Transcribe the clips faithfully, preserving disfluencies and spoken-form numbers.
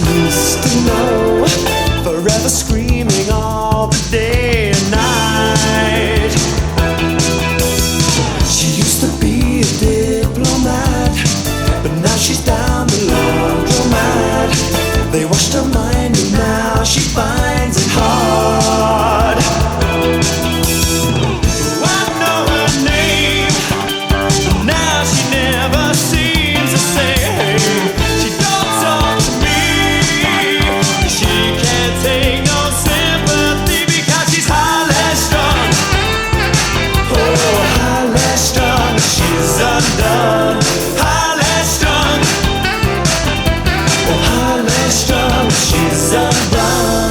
used to know, forever screaming all the day and night. She used to be a diplomat, but now she's down the laundromat. They washed her mind and now she finds it hard. I know her name, now she never seems to say hey. She don't talk to me, she can't take no sympathy because she's highly strung. Oh, highly strung, she's undone. Highly strung, oh, highly strung, she's undone.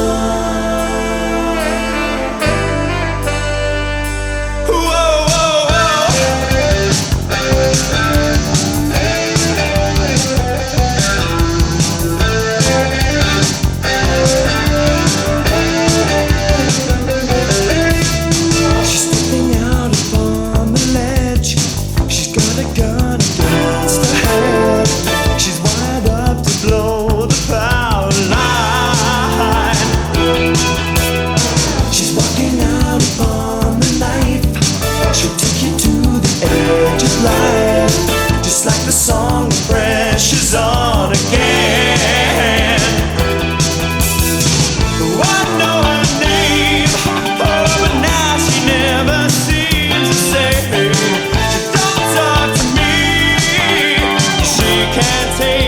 Just like the song, the pressure's on again. Oh, I know her name, oh, but now she never seems to say hey. She don't talk to me, she can't take